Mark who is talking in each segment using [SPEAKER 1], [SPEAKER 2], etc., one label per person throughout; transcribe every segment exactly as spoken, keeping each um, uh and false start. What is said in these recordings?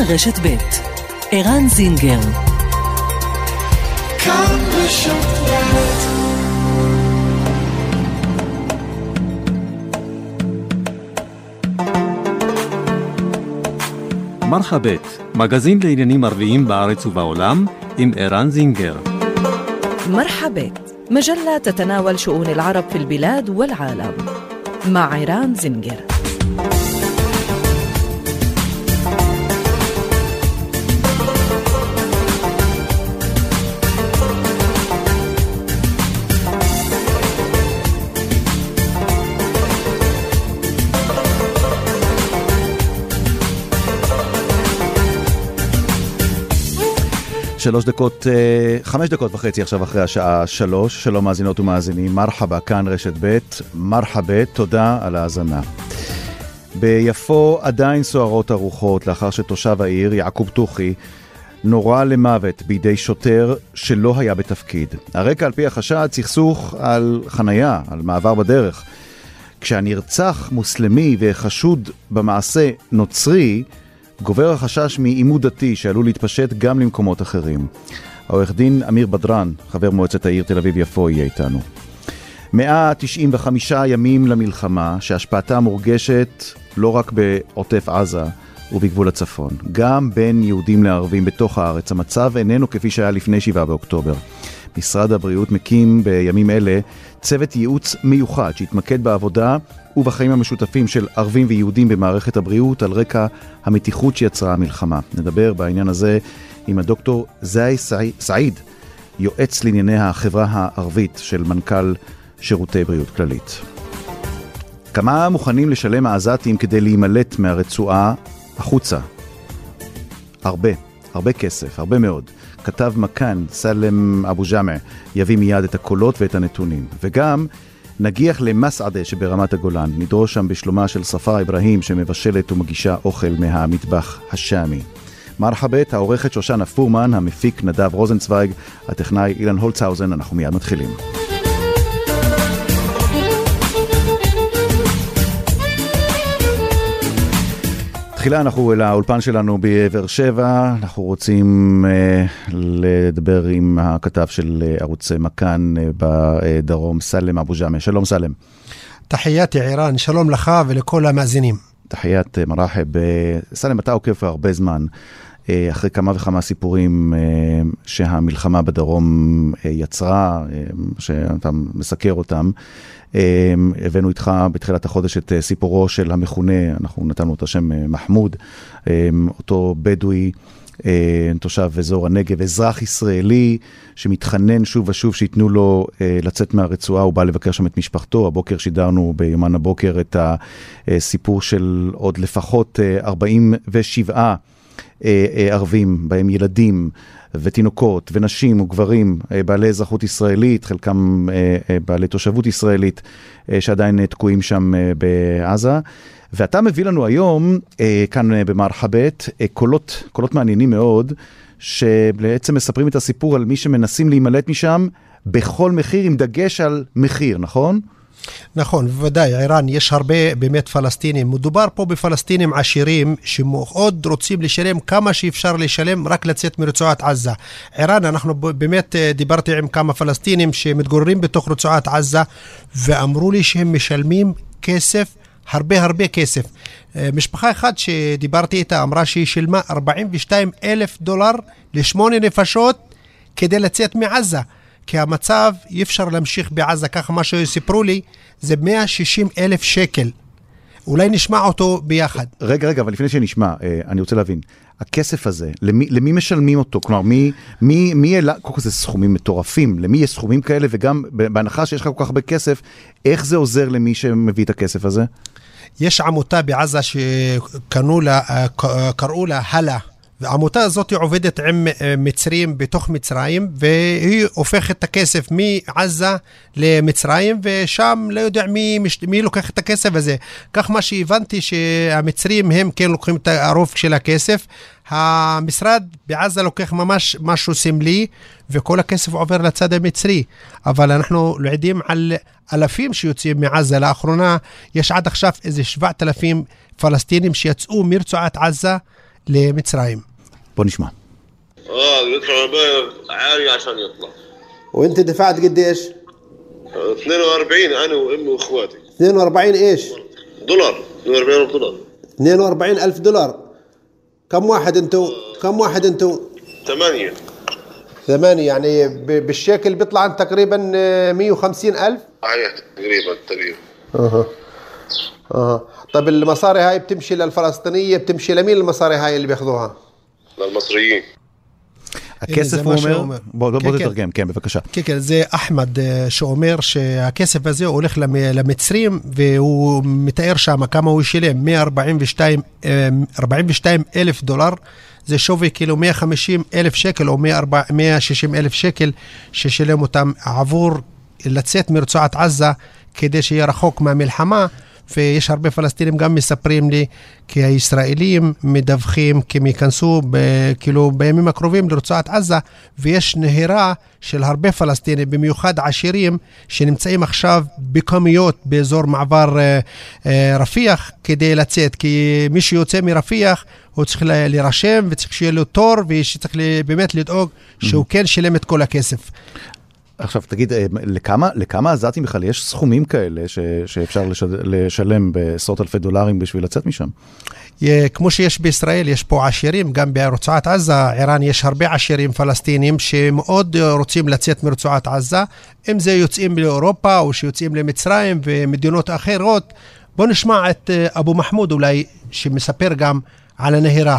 [SPEAKER 1] רשת ב' ערן זינגר.
[SPEAKER 2] כאן רשת ב'.
[SPEAKER 3] מרחבת, מגזין לעניינים ערביים בארץ ובעולם עם ערן זינגר.
[SPEAKER 1] مرحبا مجلة تتناول شؤون العرب في البلاد والعالم مع عران زنجر.
[SPEAKER 4] שלוש דקות, חמש דקות וחצי עכשיו אחרי השעה שלוש. שלום מאזינות ומאזינים, מרחבה, כאן רשת ב', מרחבה, תודה על ההאזנה. ביפו עדיין סוערות הרוחות לאחר שתושב העיר יעקוב טוחי נורה למוות בידי שוטר שלא היה בתפקיד. הרקע על פי החשד סכסוך על חנייה, על מעבר בדרך. כשהנרצח מוסלמי וחשוד במעשה נוצרי, גובר החשש מעימות דתי שעלול להתפשט גם למקומות אחרים. העורך דין אמיר בדרן, חבר מועצת העיר תל אביב יפו, יהיה איתנו. מאה תשעים וחמישה ימים למלחמה, שהשפעתה מורגשת לא רק בעוטף עזה ובגבול הצפון, גם בין יהודים לערבים בתוך הארץ. המצב איננו כפי שהיה לפני שבעה באוקטובר. משרד הבריאות מקים בימים אלה צוות ייעוץ מיוחד שהתמקד בעבודה ובחיים המשותפים של ערבים ויהודים במערכת הבריאות על רקע המתיחות שיצרה המלחמה. נדבר בעניין הזה עם הדוקטור זאי סעיד, יועץ לענייני החברה הערבית של מנכ"ל שירותי בריאות כללית. כמה מוכנים לשלם העזתים כדי להימלט מהרצועה החוצה? הרבה, הרבה כסף, הרבה מאוד. כתב מכאן, סלם אבו ג'מע, יביא מיד את הקולות ואת הנתונים. וגם נגיח למסעדה שברמת הגולן, נדרוש שם בשלומה של ספר אברהים שמבשלת ומגישה אוכל מהמטבח השאמי. מרחבת, העורכת שושנה פורמן, המפיק נדב רוזנצוויג, הטכנאי אילן הולצהאוזן. אנחנו מיד מתחילים. תחילה אנחנו אל האולפן שלנו בבאר שבע. אנחנו רוצים אה, לדבר עם הכתב של ערוץ מכאן אה, בדרום, סלם אבו ג'מע. שלום סלם.
[SPEAKER 5] תחייתי ערן, שלום לך ולכל המאזינים.
[SPEAKER 4] תחיית מרחב. סלם, אתה עוקב הרבה זמן אה, אחרי כמה וכמה סיפורים אה, שהמלחמה בדרום אה, יצרה, אה, שאתה מסקר אותם. הבאנו איתך בתחילת החודש את סיפורו של המכונה, אנחנו נתנו את השם מחמוד, אותו בדואי, תושב אזור הנגב, אזרח ישראלי שמתחנן שוב ושוב שיתנו לו לצאת מהרצועה. הוא בא לבקר שם את משפחתו. הבוקר שידרנו ביומן הבוקר את הסיפור של עוד לפחות ארבעים ושבעה ערבים, בהם ילדים ותינוקות ונשים וגברים בעלי אזרחות ישראלית, חלקם בעלי תושבות ישראלית, שעדיין תקועים שם בעזה. ואתה מביא לנו היום, כאן במרחבת, קולות, קולות מעניינים מאוד, שבעצם מספרים את הסיפור על מי שמנסים להימלט משם בכל מחיר, עם דגש על מחיר, נכון?
[SPEAKER 5] נכון, בוודאי, ערן, יש הרבה באמת פלסטינים. מדובר פה בפלסטינים עשירים שמאוד רוצים לשלם כמה שאפשר לשלם רק לצאת מרצועת עזה. ערן, אנחנו באמת דיברתי עם כמה פלסטינים שמתגוררים בתוך רצועת עזה, ואמרו לי שהם משלמים כסף, הרבה הרבה כסף. משפחה אחת שדיברתי איתה אמרה שהיא שילמה ארבעים ושניים אלף דולר לשמונה נפשות כדי לצאת מעזה. כי המצב אי אפשר להמשיך בעזה, ככה מה שסיפרו לי, זה מאה ושישים אלף שקל. אולי נשמע אותו ביחד.
[SPEAKER 4] רגע, רגע, אבל לפני שנשמע, אני רוצה להבין, הכסף הזה, למי, למי משלמים אותו? כלומר, מי, מי, מי אלה, כל כך זה סכומים מטורפים, למי יש סכומים כאלה, וגם בהנחה שיש לך כל כך הרבה כסף, איך זה עוזר למי שמביא את הכסף הזה?
[SPEAKER 5] יש עמותה בעזה שקראו לה, קראו לה הלה, והעמותה הזאת עובדת עם מצרים בתוך מצרים, והיא הופכת את הכסף מעזה למצרים, ושם לא יודע מי, מי לוקח את הכסף הזה. כך מה שהבנתי שהמצרים הם כן לוקחים את הרוב של הכסף, המשרד בעזה לוקח ממש משהו סמלי, וכל הכסף עובר לצד המצרי. אבל אנחנו לא יודעים על אלפים שיוצאים מעזה. לאחרונה יש עד עכשיו איזה שבעת אלפים פלסטינים שיצאו מרצועת עזה, למצרים.
[SPEAKER 4] בוא נשמע.
[SPEAKER 6] اه يدفع مبالغ عالية عشان يطلع.
[SPEAKER 7] وانت دفعت قديش؟
[SPEAKER 6] اثنين وأربعين انا وامي واخواتي.
[SPEAKER 7] اثنين وأربعين ايش؟
[SPEAKER 6] دولار. اثنين وأربعين دولار.
[SPEAKER 7] اثنين وأربعين ألف دولار. كم واحد انتو؟ كم واحد انتو؟
[SPEAKER 6] ثمانية.
[SPEAKER 7] ثمانية يعني بالشكل بيطلع عن تقريبا مية وخمسين ألف.
[SPEAKER 6] صحيح تقريبا تقريبا.
[SPEAKER 7] اها اها طب المصاري هاي بتمشي للفلسطينية، بتمشي لمين المصاري هاي اللي بياخذوها؟
[SPEAKER 6] للمصريين.
[SPEAKER 4] הכסף הוא אומר, בוא תתרגם, כן, בבקשה.
[SPEAKER 5] כן, כן, זה אחמד שאומר שהכסף הזה הולך למצרים, והוא מתאר שם כמה הוא ישלם, מאה ארבעים ושתיים אלף דולר, זה שווי כאילו מאה וחמישים אלף שקל, או מאה ושישים אלף שקל, ששלם אותם עבור לצאת מרצועת עזה, כדי שיהיה רחוק מהמלחמה, ויש הרבה פלסטינים גם מספרים לי כי הישראלים מדווחים כי הם ייכנסו ב- כאילו בימים הקרובים לרצועת עזה, ויש נהירה של הרבה פלסטינים, במיוחד עשירים, שנמצאים עכשיו בכמויות באזור מעבר אה, אה, רפיח כדי לצאת, כי מי שיוצא מרפיח הוא צריך להירשם וצריך שיהיה לו תור, ושצריך באמת לדאוג שהוא כן שילם את כל הכסף.
[SPEAKER 4] עכשיו תגיד, לכמה, לכמה עזתים בכלל יש סכומים כאלה ש, שאפשר לשלם בעשרות אלפי דולרים בשביל לצאת משם?
[SPEAKER 5] כמו שיש בישראל, יש פה עשירים, גם ברצועת עזה, איראן, יש הרבה עשירים פלסטינים שמאוד רוצים לצאת מרצועת עזה, אם זה יוצאים לאירופה או שיוצאים למצרים ומדינות אחרות. בוא נשמע את אבו מחמוד אולי, שמספר גם על הנהירה.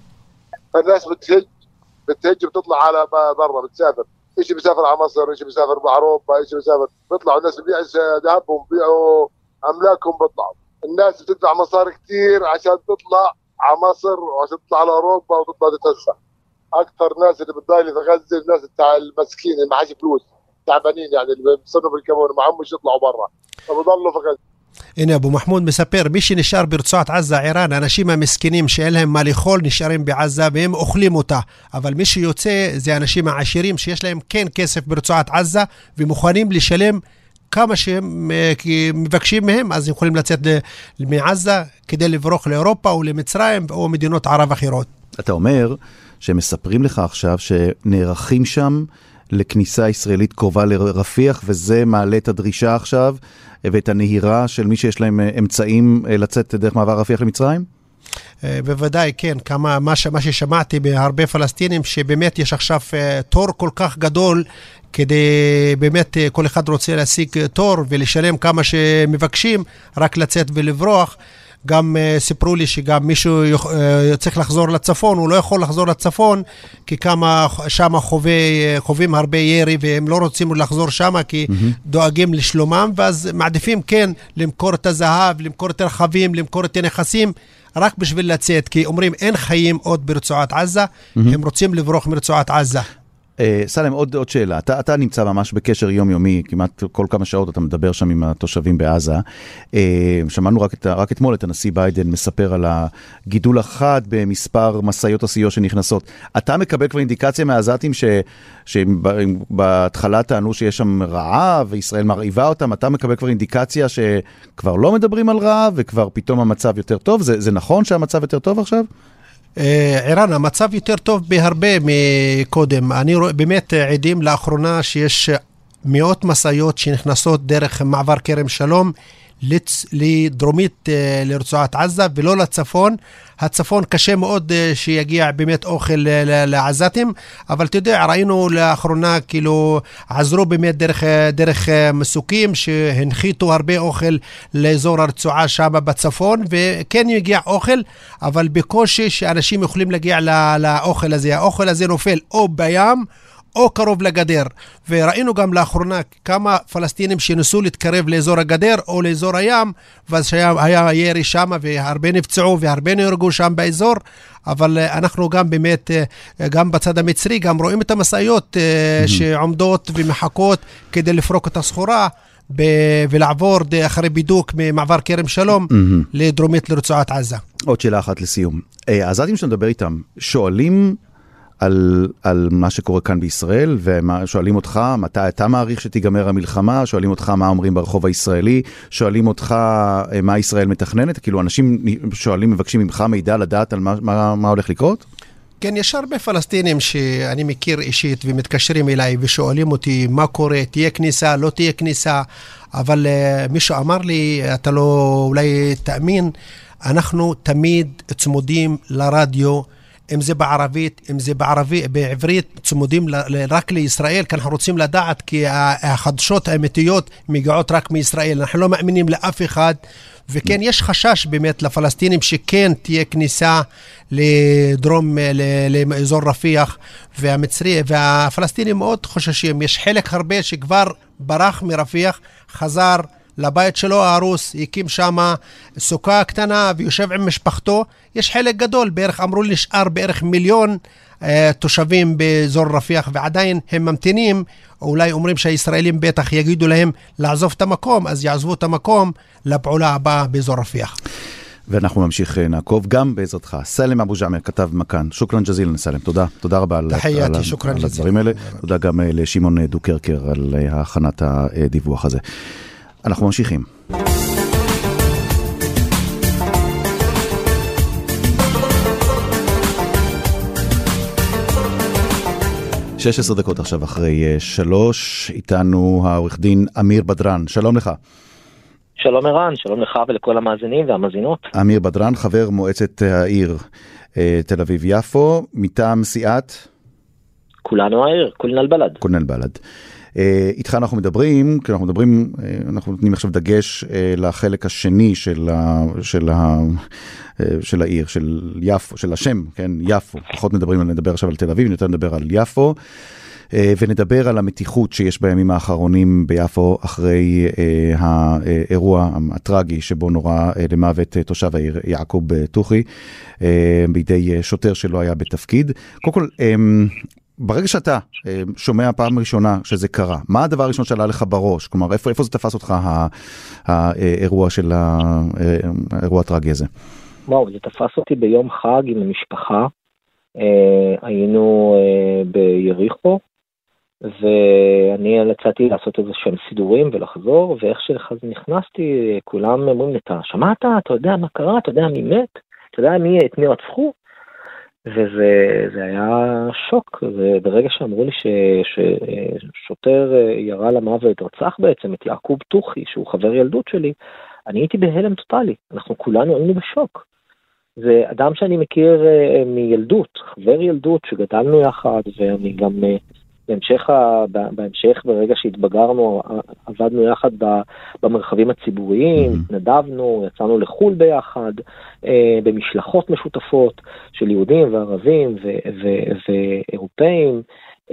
[SPEAKER 8] الناس بتهج بتهج بتطلع على برا بتسافر. إيش بيسافر على مصر، إيش بيسافر بأوروبا، إيش بيسافر بيطلعوا الناس بيبيعوا ذهبهم بيبيعوا أملاكهم بيطلعوا. الناس بتدفع مصاري كتير عشان تطلع على مصر وعشان تطلع على أوروبا وتطلع تتوسع. أكثر ناس اللي بتضايل في غزة الناس بتاع المسكين اللي معاش فلوس تعبانين، يعني اللي بيصنوا بالكمون معهمش يطلعوا برا فبضلوا في غزة.
[SPEAKER 5] הנה אבו מחמוד מספר, מי שנשאר ברצועת עזה, איראן, האנשים המסכנים שאין להם מה לאכול נשארים בעזה והם אוכלים אותה, אבל מי שיוצא זה האנשים העשירים שיש להם כן כסף ברצועת עזה ומוכנים לשלם כמה שהם מבקשים מהם, אז הם יכולים לצאת מעזה כדי לברוח לאירופה או למצרים או מדינות ערב אחרות.
[SPEAKER 4] אתה אומר שהם מספרים לך עכשיו שנערכים שם לכניסה ישראלית קרובה לרפיח, וזה מעלה את הדרישה עכשיו ואת הנהירה של מי שיש להם אמצעים לצאת דרך מעבר רפיח למצרים?
[SPEAKER 5] בוודאי, כן. כמה, מה, מה ששמעתי בהרבה פלסטינים, שבאמת יש עכשיו תור כל כך גדול, כדי באמת כל אחד רוצה להשיג תור ולשלם כמה שמבקשים, רק לצאת ולברוח. גם uh, סיפרו לי שגם מישהו uh, צריך לחזור לצפון, הוא לא יכול לחזור לצפון, כי כמה שם חווי, חווים הרבה ירי, והם לא רוצים לחזור שם, כי mm-hmm. דואגים לשלומם, ואז מעדיפים כן למכור את הזהב, למכור את הרכבים, למכור את הנכסים, רק בשביל לצאת, כי אומרים אין חיים עוד ברצועת עזה, mm-hmm. הם רוצים לברוח מרצועת עזה.
[SPEAKER 4] סלם, עוד, עוד שאלה. אתה, אתה נמצא ממש בקשר יומיומי, כמעט כל כמה שעות אתה מדבר שם עם התושבים בעזה. שמענו רק, את, רק אתמול את הנשיא ביידן מספר על הגידול החד במספר מסעיות הסיוע שנכנסות. אתה מקבל כבר אינדיקציה מהעזתים ש, שבהתחלה טענו שיש שם רעב וישראל מרעיבה אותם. אתה מקבל כבר אינדיקציה שכבר לא מדברים על רעב וכבר פתאום המצב יותר טוב. זה, זה נכון שהמצב יותר טוב עכשיו?
[SPEAKER 5] איראן, המצב יותר טוב בהרבה מקודם. אני רואה באמת עדים לאחרונה שיש מאות מסעיות שנכנסות דרך מעבר כרם שלום לדרומית לרצועת עזה ולא לצפון. הצפון קשה מאוד שיגיע באמת אוכל לעזתים, אבל אתה יודע, ראינו לאחרונה כאילו עזרו באמת דרך, דרך מסוקים שהנחיתו הרבה אוכל לאזור הרצועה שם בצפון, וכן יגיע אוכל, אבל בקושי שאנשים יכולים להגיע לאוכל הזה. האוכל הזה נופל או בים או קרוב לגדר, וראינו גם לאחרונה כמה פלסטינים שניסו להתקרב לאזור הגדר או לאזור הים, ואז היה ירי שם והרבה נפצעו והרבה נהרגו שם באזור. אבל אנחנו גם באמת, גם בצד המצרי, גם רואים את המסעיות mm-hmm. שעומדות ומחכות כדי לפרוק את הסחורה ב- ולעבור אחרי בידוק ממעבר כרם שלום mm-hmm. לדרומית לרצועת עזה.
[SPEAKER 4] עוד שאלה אחת לסיום. העזתים שנדבר איתם, שואלים על, על מה שקורה כאן בישראל, ושואלים אותך מתי אתה מעריך שתיגמר המלחמה, שואלים אותך מה אומרים ברחוב הישראלי, שואלים אותך מה ישראל מתכננת, כאילו אנשים שואלים, מבקשים ממך מידע לדעת על מה, מה, מה הולך לקרות?
[SPEAKER 5] כן, יש הרבה פלסטינים שאני מכיר אישית ומתקשרים אליי ושואלים אותי מה קורה, תהיה כניסה, לא תהיה כניסה, אבל uh, מישהו אמר לי, אתה לא אולי תאמין, אנחנו תמיד צמודים לרדיו, אם זה בערבית, אם זה בערבית, בעברית, צמודים ל, רק לישראל, כי אנחנו רוצים לדעת, כי החדשות האמיתיות מגיעות רק מישראל, אנחנו לא מאמינים לאף אחד, וכן יש חשש באמת לפלסטינים שכן תהיה כניסה לדרום, לאזור רפיח, והמצרי, והפלסטינים מאוד חוששים, יש חלק הרבה שכבר ברח מרפיח, חזר לבית שלו ההרוס, הקים שם סוכה קטנה ויושב עם משפחתו. יש חלק גדול, בערך אמרו לי נשאר בערך מיליון אה, תושבים באזור רפיח, ועדיין הם ממתינים, אולי אומרים שהישראלים בטח יגידו להם לעזוב את המקום, אז יעזבו את המקום לפעולה הבאה באזור רפיח.
[SPEAKER 4] ואנחנו ממשיך נעקוב גם בעזרתך. סלם אבו ג'עמר, כתב מכאן. שוקרן ג'זילן סלם, תודה. תודה רבה על,
[SPEAKER 5] תחייתי,
[SPEAKER 4] על, על הדברים האלה. תודה גם לשמעון דוקרקר על הכנת הדיווח הזה. אנחנו ממשיכים. שש עשרה דקות עכשיו אחרי שלוש, איתנו העורך דין אמיר בדרן. שלום לך.
[SPEAKER 9] שלום ערן, שלום לך ולכל המאזינים והמאזינות.
[SPEAKER 4] אמיר בדרן, חבר מועצת העיר תל אביב יפו, מטעם סיעת?
[SPEAKER 9] כולנו העיר, כולנו בלד.
[SPEAKER 4] כולנו בלד. איתך אנחנו מדברים, כי אנחנו מדברים, אנחנו נותנים עכשיו דגש לחלק השני של ה, של ה, של העיר, של יפו, של השם, כן, יפו. פחות מדברים, נדבר עכשיו על תל אביב, יותר נדבר על יפו, ונדבר על המתיחות שיש בימים האחרונים ביפו, אחרי האירוע הטרגי שבו נורא למוות תושב העיר יעקוב טוחי, בידי שוטר שלא היה בתפקיד. קודם כל, ברגע שאתה שומע פעם ראשונה שזה קרה, מה הדבר הראשון שעלה לך בראש? כלומר, איפה, איפה זה תפס אותך האירוע של האירוע הטרגי הזה?
[SPEAKER 9] וואו, זה תפס אותי ביום חג עם המשפחה. היינו ביריחו, ואני יצאתי לעשות איזה שהם סידורים ולחזור, ואיך שנכנסתי, כולם אומרים לי, אתה שמעת? אתה יודע מה קרה? אתה יודע מי מת? אתה יודע מי, את מי רצחו? וזה זה היה שוק, וברגע שאמרו לי ש, ששוטר ירה למוות, רצח בעצם את יעקוב טוחי, שהוא חבר ילדות שלי, אני הייתי בהלם טוטלי, אנחנו כולנו היינו בשוק. זה אדם שאני מכיר מילדות, חבר ילדות שגדלנו יחד, ואני גם בהמשך, בהמשך ברגע שהתבגרנו, עבדנו יחד במרחבים הציבוריים, נדבנו, יצאנו לחול ביחד, במשלחות משותפות של יהודים וערבים ואירופאים,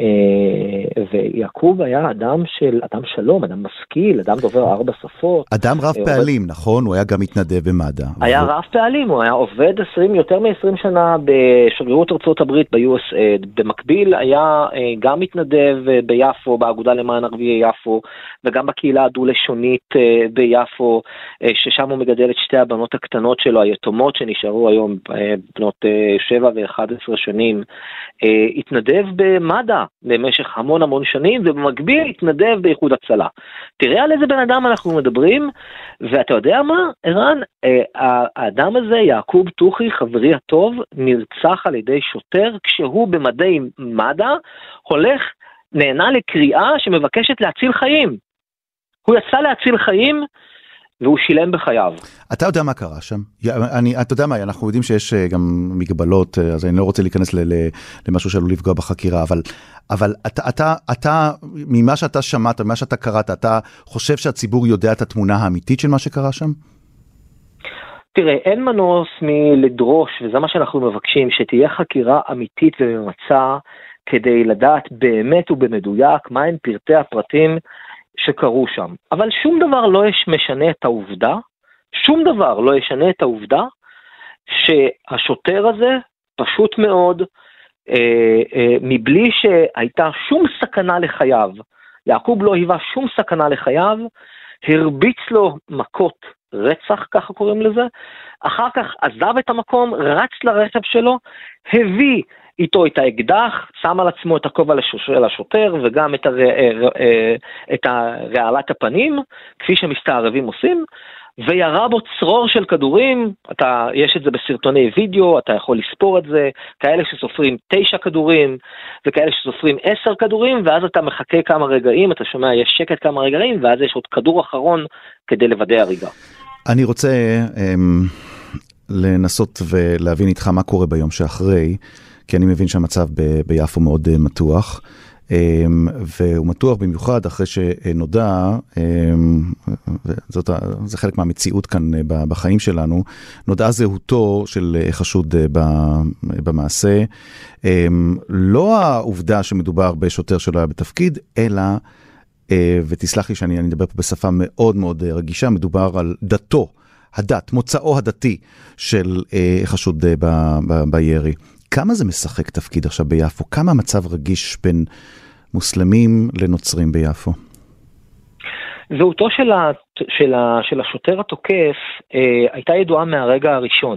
[SPEAKER 9] ויעקוב היה אדם של, אדם שלום, אדם משכיל, אדם דובר ארבע שפות.
[SPEAKER 4] אדם רב פעלים, נכון? הוא היה גם מתנדב במד"א.
[SPEAKER 9] היה רב פעלים, הוא היה עובד עשרים, יותר מ-עשרים שנה בשגרירות ארצות הברית ב-יו אס איי. במקביל היה גם מתנדב ביפו, באגודה למען ערביי יפו, וגם בקהילה הדו-לשונית ביפו, ששם הוא מגדל את שתי הבנות הקטנות שלו, היתומות שנשארו היום בנות שבע ואחת עשרה שנים. התנדב במד"א במשך המון המון שנים, ובמקביל התנדב באיחוד הצלה. תראה על איזה בן אדם אנחנו מדברים, ואתה יודע מה, ערן, האדם הזה, יעקוב טוחי, חברי הטוב, נרצח על ידי שוטר, כשהוא במדי מד"א, הולך, נהנה לקריאה שמבקשת להציל חיים. הוא יצא להציל חיים, והוא שילם בחייו.
[SPEAKER 4] אתה יודע מה קרה שם? אני, אתה יודע מה, אנחנו יודעים שיש גם מגבלות, אז אני לא רוצה להיכנס ל, ל, למשהו שעלול לפגוע בחקירה, אבל, אבל אתה, אתה, אתה, ממה שאתה שמעת, ממה שאתה קראת, אתה חושב שהציבור יודע את התמונה האמיתית של מה שקרה שם?
[SPEAKER 9] תראה, אין מנוס מלדרוש, וזה מה שאנחנו מבקשים, שתהיה חקירה אמיתית וממצה, כדי לדעת באמת ובמדויק, מהם פרטי הפרטים, שקרו שם. אבל שום דבר לא משנה את העובדה, שום דבר לא ישנה את העובדה, שהשוטר הזה פשוט מאוד, אה, אה, מבלי שהייתה שום סכנה לחייו, יעקוב לא היווה שום סכנה לחייו, הרביץ לו מכות רצח, ככה קוראים לזה, אחר כך עזב את המקום, רץ לרכב שלו, הביא איתו את האקדח, שם על עצמו את הכובע של השוטר, וגם את, הר... את הרעלת הפנים, כפי שמסתערבים עושים, וירה בו צרור של כדורים, אתה, יש את זה בסרטוני וידאו, אתה יכול לספור את זה, כאלה שסופרים תשע כדורים, וכאלה שסופרים עשר כדורים, ואז אתה מחכה כמה רגעים, אתה שומע, יש שקט כמה רגעים, ואז יש עוד כדור אחרון כדי לוודא הריגה.
[SPEAKER 4] אני רוצה um, לנסות ולהבין איתך מה קורה ביום שאחרי, כי אני מבין שהמצב ב- ביפו מאוד uh, מתוח, והוא מתוח במיוחד אחרי שנודע, זאת, זה חלק מהמציאות כאן בחיים שלנו, נודע זהותו של חשוד במעשה, לא העובדה שמדובר בשוטר שלא היה בתפקיד, אלא, ותסלח לי שאני אדבר פה בשפה מאוד מאוד רגישה, מדובר על דתו, הדת, מוצאו הדתי של חשוד ב, ב, בירי. כמה זה משחק תפקיד עכשיו ביפו? כמה המצב רגיש בין מוסלמים לנוצרים ביפו?
[SPEAKER 9] זהותו של, ה, של, ה, של השוטר התוקף אה, הייתה ידועה מהרגע הראשון.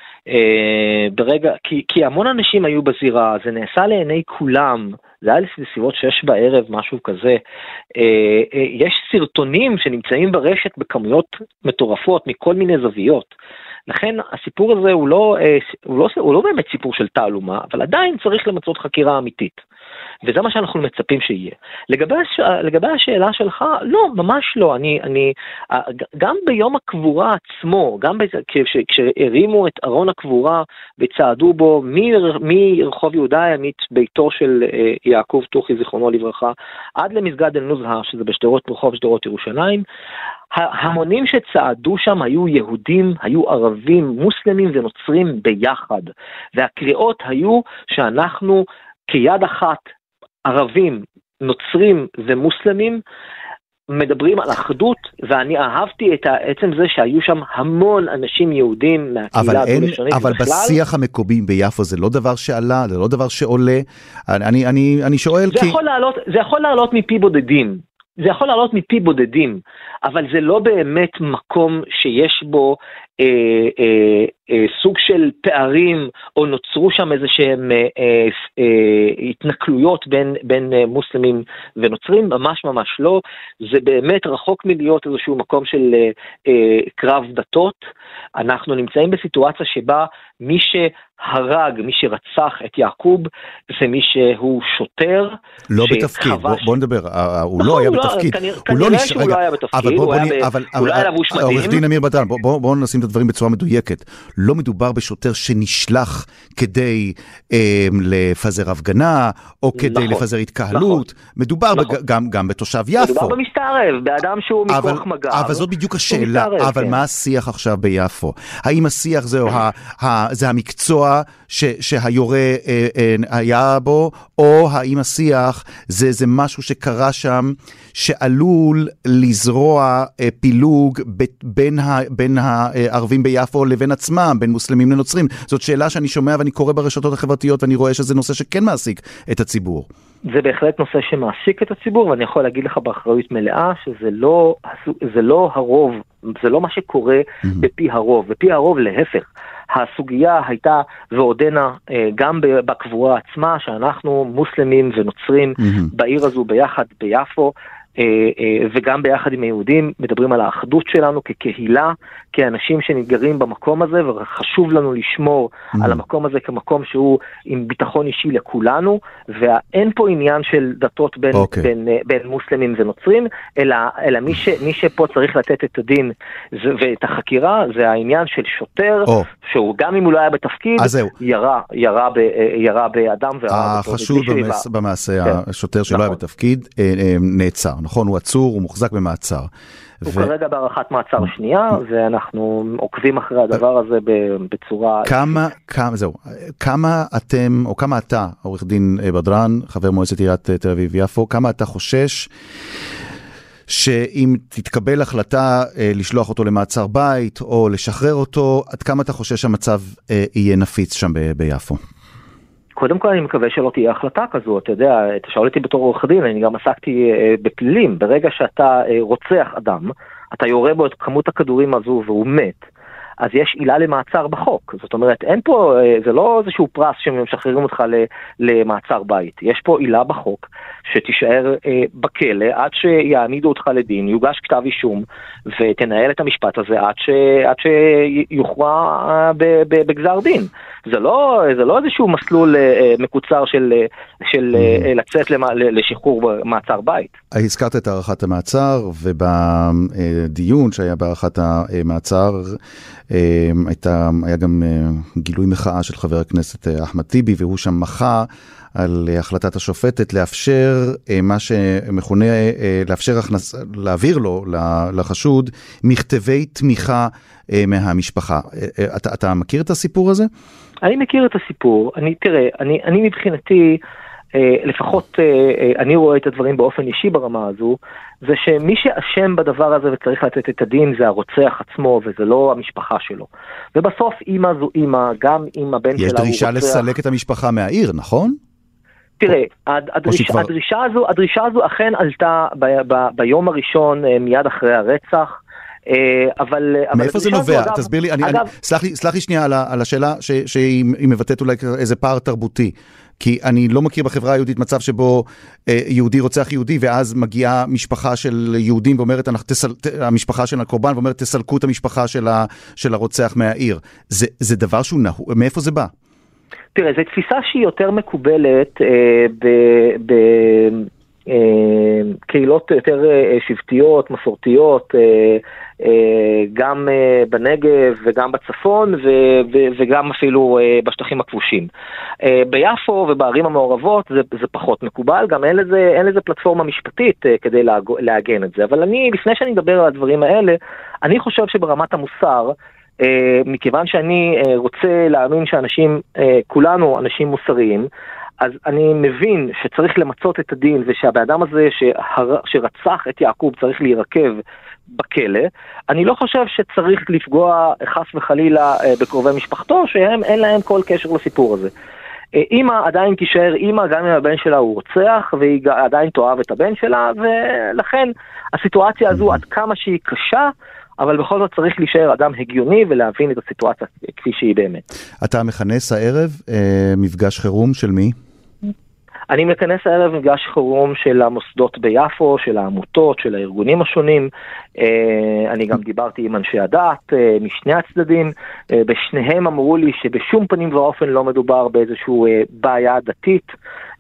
[SPEAKER 9] אה, ברגע, כי, כי המון אנשים היו בזירה, זה נעשה לעיני כולם, זה היה לסביבות שש בערב, משהו כזה. אה, אה, יש סרטונים שנמצאים ברשת בכמויות מטורפות מכל מיני זוויות. לכן הסיפור הזה הוא לא, הוא לא, הוא לא באמת סיפור של תעלומה, אבל עדיין צריך למצות חקירה אמיתית. וזה מה שאנחנו מצפים שיהיה. לגבי, לגבי השאלה שלך, לא, ממש לא. אני, אני, גם ביום הקבורה עצמו, גם כש, כשהרימו את ארון הקבורה וצעדו בו מרחוב יהודה הימית, ביתו של יעקב טוחי, זיכרונו לברכה, עד למסגד אל-נוזהא, שזה בשדרות, רחוב שדרות ירושלים, ההמונים שצעדו שם היו יהודים, היו ערבים, מוסלמים ונוצרים ביחד. והקריאות היו שאנחנו כיד אחת, ערבים, נוצרים ומוסלמים, מדברים על אחדות, ואני אהבתי את עצם זה שהיו שם המון אנשים יהודים מהקהילה הדו-לשונית.
[SPEAKER 4] אבל בכלל, בשיח המקומי ביפו זה לא דבר שעלה, זה לא דבר שעולה. אני, אני, אני שואל
[SPEAKER 9] זה
[SPEAKER 4] כי...
[SPEAKER 9] יכול לעלות, זה יכול לעלות מפי בודדים. זה יכול לעלות מפי בודדים, אבל זה לא באמת מקום שיש בו אה, אה, אה, סוג של פערים, או נוצרו שם איזה שהם אה, אה, התנכלויות בין, בין אה, מוסלמים ונוצרים, ממש ממש לא. זה באמת רחוק מלהיות איזשהו מקום של אה, אה, קרב דתות. אנחנו נמצאים בסיטואציה שבה מי שהרג, מי שרצח את יעקוב, זה מי שהוא שוטר.
[SPEAKER 4] לא בתפקיד, בוא, בוא נדבר, הוא לא היה בתפקיד.
[SPEAKER 9] כנראה שהוא לא היה בתפקיד, הוא לא היה לבוש מדהים.
[SPEAKER 4] עורך דין אמיר בדרן, בואו נשים את הדברים בצורה מדויקת. לא מדובר בשוטר שנשלח כדי לפזר הפגנה, או כדי לפזר התקהלות. מדובר גם בתושב יפו.
[SPEAKER 9] מדובר במסתערב, באדם שהוא מכוח מג"ב.
[SPEAKER 4] אבל זאת בדיוק השאלה, אבל מה השיח עכשיו ביפו? האם השיח זה המקצוע שהיורה היה בו, או האם השיח זה משהו שקרה שם, שעלול לזרוע פילוג בין הערבים ביפו לבין עצמם, בין מוסלמים לנוצרים? זאת שאלה שאני שומע ואני קורא ברשתות החברתיות, ואני רואה שזה נושא שכן מעסיק את הציבור.
[SPEAKER 9] זה בהחלט נושא שמעסיק את הציבור, ואני יכול להגיד לך באחריות מלאה שזה לא, זה לא הרוב, זה לא מה שקורה mm-hmm. בפי הרוב, בפי הרוב להפך. הסוגיה הייתה ועודנה גם בקבורה עצמה, שאנחנו מוסלמים ונוצרים mm-hmm. בעיר הזו ביחד ביפו, וגם ביחד עם היהודים מדברים על האחדות שלנו כקהילה, כאנשים שנתגרים במקום הזה, וחשוב לנו לשמור mm-hmm. על המקום הזה כמקום שהוא עם ביטחון אישי לכולנו, ואין פה עניין של דתות בין, okay. בין, בין מוסלמים ונוצרים, אלא, אלא מי, ש, מי שפה צריך לתת את הדין ואת החקירה, זה העניין של שוטר, oh. שהוא גם אם הוא לא היה בתפקיד, ירה, ירה, ב, ירה באדם.
[SPEAKER 4] החשוד במס, במעשה, כן. השוטר שלא נכון. היה בתפקיד, נעצר. נכון, הוא עצור, הוא מוחזק במעצר.
[SPEAKER 9] הוא ו... כרגע בערכת מעצר שנייה, ואנחנו עוקבים אחרי הדבר הזה בצורה...
[SPEAKER 4] כמה, כמה, זהו, כמה אתם, או כמה אתה, עורך דין בדרן, חבר מועצת עיריית תל אביב יפו, כמה אתה חושש שאם תתקבל החלטה לשלוח אותו למעצר בית, או לשחרר אותו, עד כמה אתה חושש שהמצב יהיה נפיץ שם ב- ביפו?
[SPEAKER 9] קודם כל אני מקווה שלא תהיה החלטה כזו, אתה יודע, אתה שואל אותי בתור עורך דין, אני גם עסקתי אה, בפלילים, ברגע שאתה אה, רוצח אדם, אתה יורה בו את כמות הכדורים הזו והוא מת, אז יש עילה למעצר בחוק. זאת אומרת, אין פה, זה לא איזשהו פרס שמשחררים אותך למעצר בית. יש פה עילה בחוק שתישאר בכלא עד שיעמידו אותך לדין, יוגש כתב אישום, ותנהל את המשפט הזה עד, ש, עד שיוכרע בגזר דין. זה לא, זה לא איזשהו מסלול מקוצר של, של לצאת לשחרור מעצר בית.
[SPEAKER 4] הזכרת את הערכת המעצר, ובדיון שהיה בערכת המעצר, הייתה, היה גם גילוי מחאה של חבר הכנסת אחמד טיבי, והוא שם מחה על החלטת השופטת לאפשר מה שמכונה, לאפשר הכנס, להעביר לו, לחשוד, מכתבי תמיכה מהמשפחה. אתה, אתה מכיר את הסיפור הזה?
[SPEAKER 9] אני מכיר את הסיפור. אני, תראה, אני, אני מבחינתי, לפחות אני רואה את הדברים באופן אישי ברמה הזו, זה שמי שאשם בדבר הזה וצריך לתת את הדין זה הרוצח עצמו, וזה לא המשפחה שלו. ובסוף אמא זו אמא, גם אם הבן שלה הוא רוצח.
[SPEAKER 4] יש דרישה לסלק את המשפחה מהעיר, נכון?
[SPEAKER 9] תראה, הדרישה, הדרישה הזו, הדרישה הזו אכן עלתה ב, ב, ביום הראשון מיד אחרי הרצח, אבל...
[SPEAKER 4] מאיפה זה נובע? תסביר לי, אני, אני, סלח לי, סלח לי שנייה על, על השאלה ש, שהיא מבטאת אולי איזה פער תרבותי, כי אני לא מכיר בחברה היהודית מצב שבו אה, יהודי רוצח יהודי, ואז מגיעה משפחה של יהודים ואומרת, תסל, המשפחה של הקורבן, ואומרת, תסלקו את המשפחה של, ה, של הרוצח מהעיר. זה, זה דבר שהוא נהוג, מאיפה זה בא?
[SPEAKER 9] תראה, זו תפיסה שהיא יותר מקובלת אה, ב... ב קהילות יותר שבטיות, מסורתיות, גם בנגב וגם בצפון וגם אפילו בשטחים הכבושים. ביפו ובערים המעורבות זה, זה פחות מקובל, גם אין לזה, אין לזה פלטפורמה משפטית כדי להגן את זה. אבל אני, לפני שאני מדבר על הדברים האלה, אני חושב שברמת המוסר, מכיוון שאני רוצה להאמין שאנשים, כולנו אנשים מוסריים, אז אני מבין שצריך למצות את הדין, ושהבאדם הזה שהר... שרצח את יעקוב צריך להירקב בכלא. אני לא חושב שצריך לפגוע חס וחלילה בקרובי משפחתו, שהם אין להם כל קשר לסיפור הזה. אמא עדיין תישאר אמא, גם אם הבן שלה הוא רוצח, והיא עדיין תאהב את הבן שלה, ולכן הסיטואציה הזו עד כמה שהיא קשה, אבל בכל זאת צריך להישאר אדם הגיוני ולהבין את הסיטואציה כפי שהיא באמת.
[SPEAKER 4] אתה מכנס הערב אה, מפגש חירום של מי?
[SPEAKER 9] אני מכנס הערב מפגש חירום של המוסדות ביפו, של העמותות, של הארגונים השונים. אני גם דיברתי עם אנשי הדת משני הצדדים. בשניהם אמרו לי שבשום פנים ואופן לא מדובר באיזשהו בעיה דתית.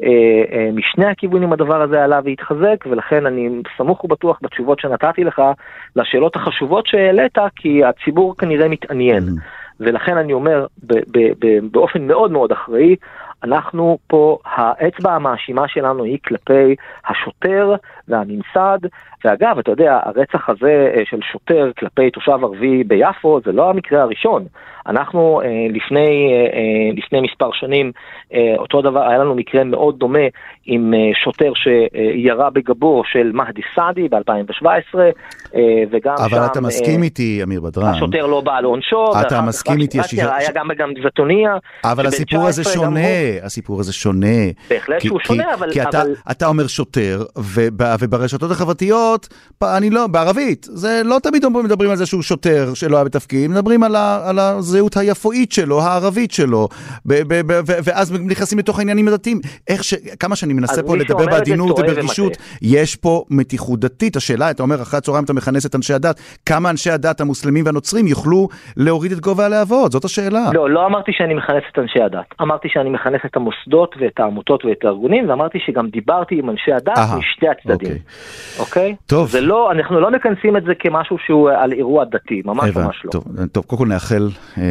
[SPEAKER 9] משני הכיוונים הדבר הזה עלה והתחזק, ולכן אני סמוך ובטוח בתשובות שנתתי לך לשאלות החשובות שהעלית, כי הציבור כנראה מתעניין. ולכן אני אומר באופן מאוד מאוד אחראי, אנחנו פה, האצבע המאשימה שלנו היא כלפי השוטר והממסד, ואגב, אתה יודע, הרצח הזה של שוטר כלפי תושב ערבי ביפו, זה לא המקרה הראשון. אנחנו לפני, לפני מספר שנים, אותו דבר, היה לנו מקרה מאוד דומה עם שוטר שירה בגבו של מהדי סעדי ב-אלפיים שבע עשרה, וגם
[SPEAKER 4] אבל
[SPEAKER 9] שם...
[SPEAKER 4] אבל אתה מסכים איתי, אמיר בדרן.
[SPEAKER 9] השוטר לא בא לעונשו.
[SPEAKER 4] אתה מסכים איתי.
[SPEAKER 9] היה גם בגם זטוניה.
[SPEAKER 4] אבל הסיפור הזה שונה, הסיפור הזה שונה.
[SPEAKER 9] בהחלט שהוא שונה, אבל...
[SPEAKER 4] כי אתה אומר שוטר, וברשתות החברתיות, אני לא, בערבית, זה לא תמיד מדברים על זה שהוא שוטר שלא היה בתפקיד, מדברים על הזהות היפואית שלו, הערבית שלו, ואז נכנסים לתוך העניינים הדתיים. איך ש... כמה שאני מנסה פה לדבר בעדינות וברגישות, יש פה מתיחות דתית. השאלה, אתה אומר, אחרי הצהריים אתה מכנס את אנשי הדת, כמה אנשי הדת המוסלמים והנוצרים יוכלו להוריד את גובה הלהבות? זאת השאלה.
[SPEAKER 9] לא, לא אמרתי שאני מכנס את אנשי הדת. אמרתי שאני מכנס את המוסדות ואת העמותות ואת הארגונים, ואמרתי שגם דיברתי עם אנשי הדת משתי הצדדים. אוקיי?
[SPEAKER 4] טוב.
[SPEAKER 9] זה לא, אנחנו לא מכנסים את זה כמשהו שהוא על אירוע דתי, ממש ממש לא.
[SPEAKER 4] טוב, טוב, קודם כל נאחל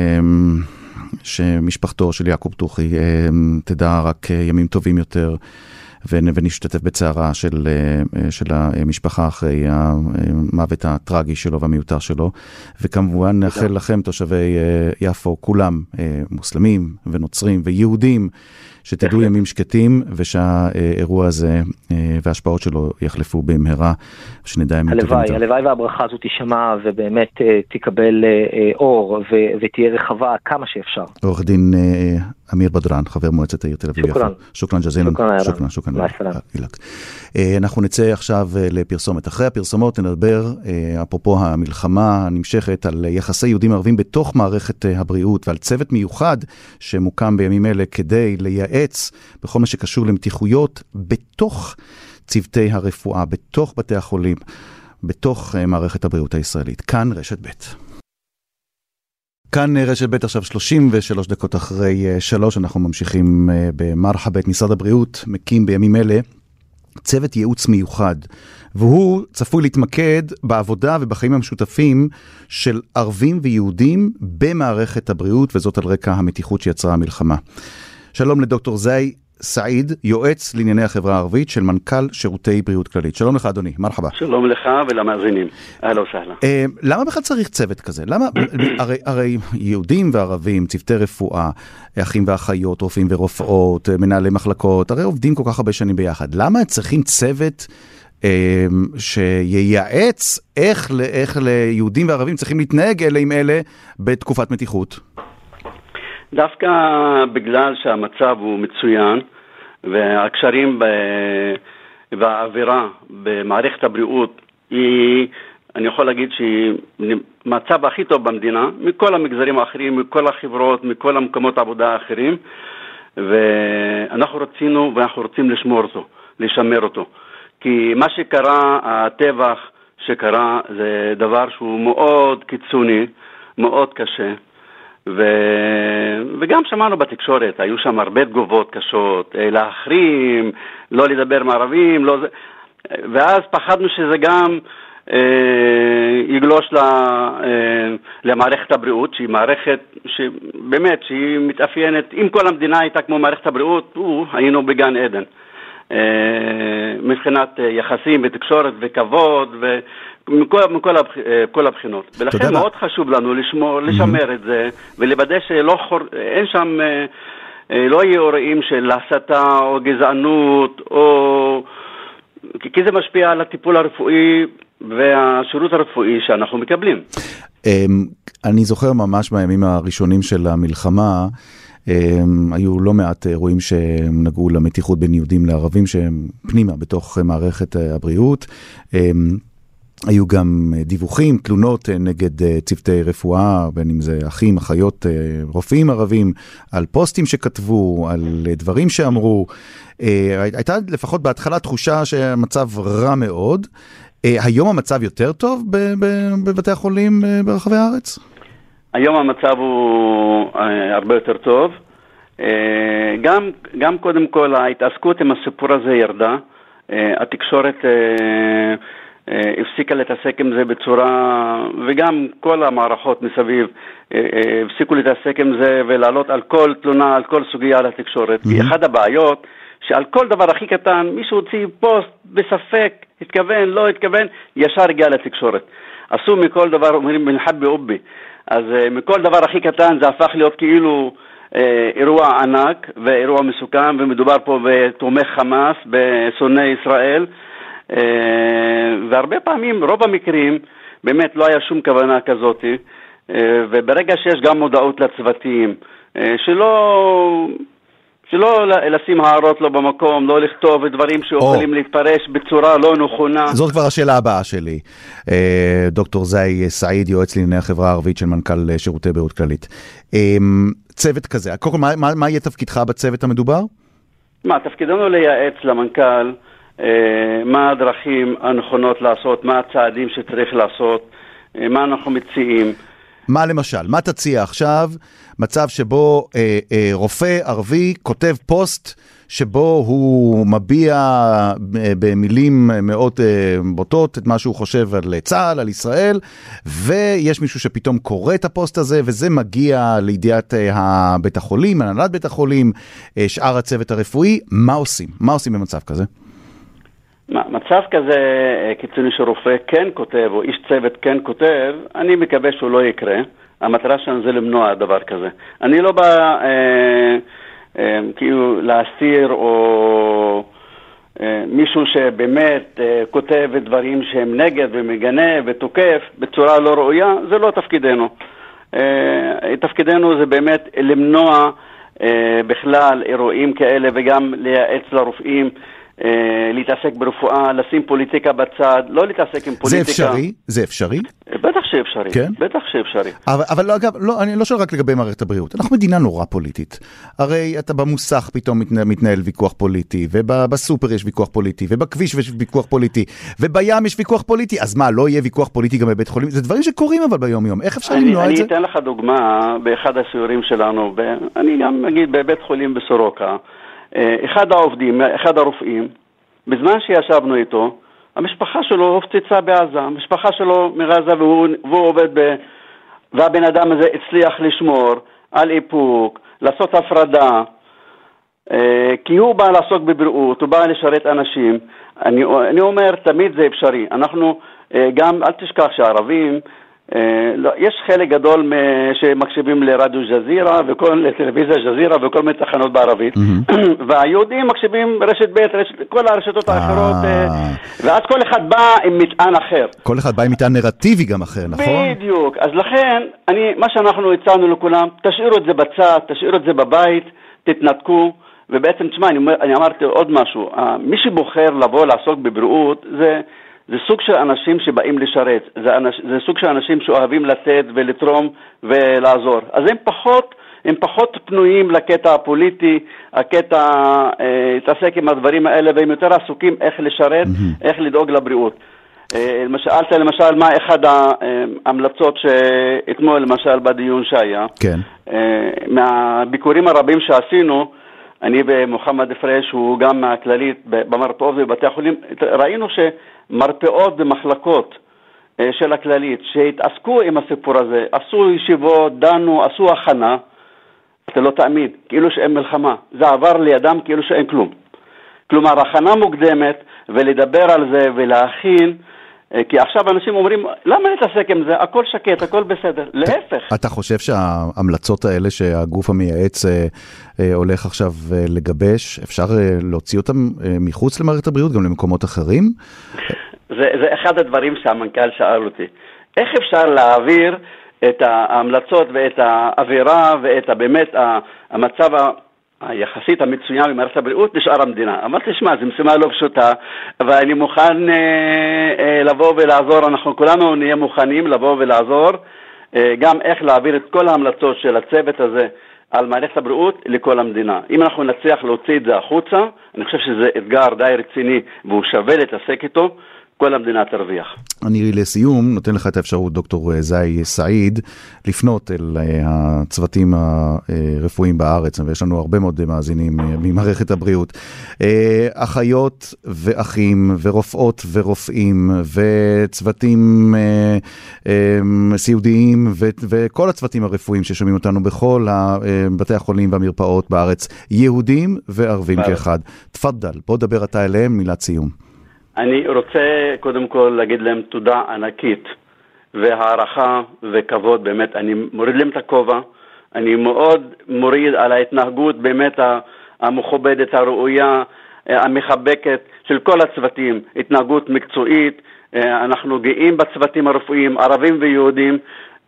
[SPEAKER 4] שמשפחתו של יעקוב טוחי תדע רק ימים טובים יותר, ונשתתף בצערה של, של המשפחה אחרי המוות הטרגי שלו והמיותר שלו, וכמובן נאחל לכם תושבי יפו כולם, מוסלמים ונוצרים ויהודים, שתדעו ימים שקטים, ושהאירוע הזה וההשפעות שלו יחלפו במהרה, שנדע ימים טובים.
[SPEAKER 9] הלוואי, הלוואי והברכה הזאת תשמע, ובאמת תקבל אור, ותהיה רחבה כמה שאפשר.
[SPEAKER 4] עורך דין אמיר בדרן, חבר מועצת העיר תל אביב.
[SPEAKER 9] שוקרן.
[SPEAKER 4] שוקרן ג'זילן.
[SPEAKER 9] שוקרן,
[SPEAKER 4] שוקרן. אנחנו נצא עכשיו לפרסומת. אחרי הפרסומות נדבר, אפרופו המלחמה הנמשכת, על יחסי יהודים ערבים בתוך מערכת הבריאות, ועל צוות מיוחד שמוקם בימים אלה כדי לייעץ בכל מה שקשור למתיחויות בתוך צוותי הרפואה, בתוך בתי החולים, בתוך מערכת הבריאות הישראלית. כאן רשת ב'. כאן רשת ב' עכשיו שלושים ושלוש דקות אחרי שלוש, אנחנו ממשיכים במרחבת. משרד הבריאות מקים בימים אלה צוות ייעוץ מיוחד, והוא צפוי להתמקד בעבודה ובחיים המשותפים של ערבים ויהודים במערכת הבריאות, וזאת על רקע המתיחות שיצרה המלחמה. שלום לדוקטור זאי סעיד, יועץ לענייני החברה הערבית של מנכ"ל שירותי בריאות כללית. שלום לך אדוני, מרחבה.
[SPEAKER 10] שלום לך ולמאזינים. אהלן וסהלן.
[SPEAKER 4] אה, למה בכלל צריך צוות כזה? למה, הרי, הרי יהודים וערבים, צוותי רפואה, אחים ואחיות, רופאים ורופאות, מנהלי מחלקות, הרי עובדים כל כך הרבה שנים ביחד. למה צריכים צוות אה, שייעץ איך, איך ליהודים וערבים צריכים להתנהג אלה עם אלה בתקופת מתיחות?
[SPEAKER 10] דווקא בגלל שהמצב הוא מצוין, והקשרים והאווירה במערכת הבריאות היא, אני יכול להגיד שהיא מצב הכי טוב במדינה, מכל המגזרים האחרים, מכל החברות, מכל המקומות העבודה האחרים, ואנחנו רצינו ואנחנו רוצים לשמור אותו, לשמר אותו. כי מה שקרה, הטבח שקרה, זה דבר שהוא מאוד קיצוני, מאוד קשה. ו... וגם שמענו בתקשורת, היו שם הרבה תגובות קשות, להחרים, לא לדבר מערבים, לא... ואז פחדנו שזה גם אה, יגלוש ל... אה, למערכת הבריאות, שהיא מערכת שבאמת, שהיא מתאפיינת, אם כל המדינה הייתה כמו מערכת הבריאות, או, היינו בגן עדן. אה, מבחינת יחסים ותקשורת וכבוד ו... מכל, מכל הבח... כל הבחינות. ולכן מאוד לה. חשוב לנו לשמור, לשמר mm-hmm. את זה, ולוודא שלא חור... אין שם, לא יהיו אירועים של הסתה או גזענות, או... כי זה משפיע על הטיפול הרפואי והשירות הרפואי שאנחנו מקבלים.
[SPEAKER 4] אני זוכר ממש בימים הראשונים של המלחמה, היו לא מעט אירועים שנגעו למתיחות בין יהודים לערבים, שהם פנימה בתוך מערכת הבריאות. היו גם דיווחים, תלונות נגד צוותי רפואה, בין אם זה אחים, אחיות, רופאים ערבים, על פוסטים שכתבו, על דברים שאמרו. הייתה לפחות בהתחלה תחושה שהמצב רע מאוד. היום המצב יותר טוב בבתי החולים ברחבי הארץ?
[SPEAKER 10] היום המצב הוא הרבה יותר טוב. גם, גם קודם כל ההתעסקות עם הסיפור הזה ירדה. התקשורת הפסיקה להתעסק עם זה בצורה, וגם כל המערכות מסביב הפסיקו להתעסק עם זה ולעלות על כל תלונה, על כל סוגיה לתקשורת. כי אחד הבעיות שעל כל דבר הכי קטן, מישהו הוציא פוסט בספק, התכוון, לא התכוון, ישר הגיע לתקשורת. עשו מכל דבר, אומרים בנחב באובי. אז מכל דבר הכי קטן זה הפך להיות כאילו אירוע ענק ואירוע מסוכן, ומדובר פה בתומך חמאס, בשונאי ישראל. והרבה פעמים, רוב המקרים, באמת לא היה שום כוונה כזאת, וברגע שיש גם מודעות לצוותים, שלא, שלא לשים הערות לא במקום, לא לכתוב דברים שיכולים להתפרש בצורה לא נכונה.
[SPEAKER 4] זאת כבר השאלה הבאה שלי. דוקטור זאי סעיד, יועץ לענייני החברה הערבית של מנכ"ל שירותי בריאות כללית. צוות כזה, קודם כל, מה, מה יהיה תפקידך בצוות המדובר?
[SPEAKER 10] מה, תפקידנו לייעץ למנכ"ל, מה הדרכים הנכונות לעשות, מה הצעדים שצריך לעשות, מה אנחנו מציעים.
[SPEAKER 4] מה למשל? מה תציע עכשיו? מצב שבו אה, אה, רופא ערבי כותב פוסט שבו הוא מביע אה, במילים מאוד אה, בוטות את מה שהוא חושב על צה"ל, על ישראל, ויש מישהו שפתאום קורא את הפוסט הזה, וזה מגיע לידיעת אה, בית החולים, הנהלת בית החולים, אה, שאר הצוות הרפואי. מה עושים? מה עושים במצב כזה?
[SPEAKER 10] מצב כזה קיצוני שרופא כן כותב, או איש צוות כן כותב, אני מקווה שהוא לא יקרה. המטרה שלנו זה למנוע דבר כזה. אני לא בא אה, כאילו להסתיר או מישהו שבאמת כותב דברים שהם נגד ומגנה ותוקף בצורה לא ראויה, זה לא תפקידנו. תפקידנו זה באמת למנוע בכלל אירועים כאלה וגם לייעץ לרופאים להתעסק ברפואה, לשים פוליטיקה בצד, לא להתעסק עם פוליטיקה.
[SPEAKER 4] זה אפשרי? זה אפשרי?
[SPEAKER 10] בטח שאפשרי,
[SPEAKER 4] כן?
[SPEAKER 10] בטח שאפשרי.
[SPEAKER 4] אבל, אבל לא, אגב, לא, אני לא שואל רק לגבי מערכת הבריאות. אנחנו מדינה נורא פוליטית. הרי אתה במוסך פתאום מתנהל, מתנהל ויכוח פוליטי, ובסופר יש ויכוח פוליטי, ובכביש יש ויכוח פוליטי, ובים יש ויכוח פוליטי. אז מה, לא יהיה ויכוח פוליטי גם בבית חולים? זה דברים שקורים אבל ביום יום. איך אפשר למנוע את זה?
[SPEAKER 10] אני אתן לך דוגמה באחד הסיורים שלנו, אני גם אגיד בבית חולים בסורוקה, אחד העובדים, אחד הרופאים, בזמן שישבנו איתו, המשפחה שלו הופצצה בעזה, המשפחה שלו מרזה והוא, והוא עובד ב... והבן אדם הזה הצליח לשמור על איפוק, לעשות הפרדה, כי הוא בא לעסוק בבריאות, הוא בא לשרת אנשים. אני, אני אומר, תמיד זה אפשרי. אנחנו גם, אל תשכח שהערבים, יש חלק גדול שמקשיבים לרדיו ג'זירה וכל טלוויזיה ג'זירה וכל מיני תחנות בערבית, והיהודים מקשיבים רשת בית, כל הרשתות האחרות, ואז כל אחד בא עם מטען אחר.
[SPEAKER 4] כל אחד בא עם מטען נרטיבי גם אחר, נכון?
[SPEAKER 10] בדיוק. אז לכן, מה שאנחנו הצענו לכולם, תשאירו את זה בצד, תשאירו את זה בבית, תתנתקו, ובעצם, תשמע, אני אמרתי עוד משהו, מי שבוחר לבוא לעסוק בבריאות, זה... זה סוג של אנשים שבאים לשרת, זה, אנש, זה סוג של אנשים שאוהבים לתת ולתרום ולעזור. אז הם פחות, הם פחות פנויים לקטע הפוליטי, הקטע, אה, להתעסק עם הדברים האלה, והם יותר עסוקים איך לשרת, mm-hmm. איך לדאוג לבריאות. אה, שאלת למשל מה אחד ההמלצות שאתמול למשל בדיון שהיה.
[SPEAKER 4] כן.
[SPEAKER 10] אה, מהביקורים הרבים שעשינו, אני ומוחמד פרש, הוא גם מהכללית במרפאות ובבתי החולים, ראינו שמרפאות במחלקות של הכללית, שהתעסקו עם הסיפור הזה, עשו ישיבות, דנו, עשו הכנה, אתה לא תאמין, כאילו שאין מלחמה. זה עבר לידם כאילו שאין כלום. כלומר, הכנה מוקדמת, ולדבר על זה ולהכין, כי עכשיו אנשים אומרים, למה להתעסק עם זה? הכל שקט, הכל בסדר. להפך.
[SPEAKER 4] אתה חושב שההמלצות האלה שהגוף המייעץ הולך עכשיו לגבש, אפשר להוציא אותם מחוץ למערכת הבריאות, גם למקומות אחרים?
[SPEAKER 10] זה, זה אחד הדברים שהמנכ"ל שאל אותי. איך אפשר להעביר את ההמלצות ואת האווירה ואת באמת המצב היחסית המצוין במערכת הבריאות לשאר המדינה? אמרתי, שמע, זו משימה לא פשוטה, ואני מוכן אה, אה, לבוא ולעזור, אנחנו כולנו נהיה מוכנים לבוא ולעזור, אה, גם איך להעביר את כל ההמלצות של הצוות הזה על מערכת הבריאות לכל המדינה. אם אנחנו נצליח להוציא את זה החוצה, אני חושב שזה אתגר די רציני, והוא שווה להתעסק איתו, כל המדינה תרוויח.
[SPEAKER 4] אני לסיום נותן לך את האפשרות, דוקטור זאי סעיד, לפנות אל הצוותים הרפואיים בארץ, ויש לנו הרבה מאוד מאזינים ממערכת הבריאות. אחיות ואחים ורופאות ורופאים וצוותים סיעודיים וכל הצוותים הרפואיים ששומעים אותנו בכל בתי החולים והמרפאות בארץ, יהודים וערבים כאחד. תפדל, בוא דבר אתה אליהם, מילת סיום.
[SPEAKER 10] אני רוצה קודם כל להגיד להם תודה ענקית והערכה וכבוד, באמת אני מוריד להם את הכובע, אני מאוד מוריד על ההתנהגות באמת המכובדת, הראויה, המחבקת של כל הצוותים, התנהגות מקצועית, אנחנו גאים בצוותים הרפואיים, ערבים ויהודים,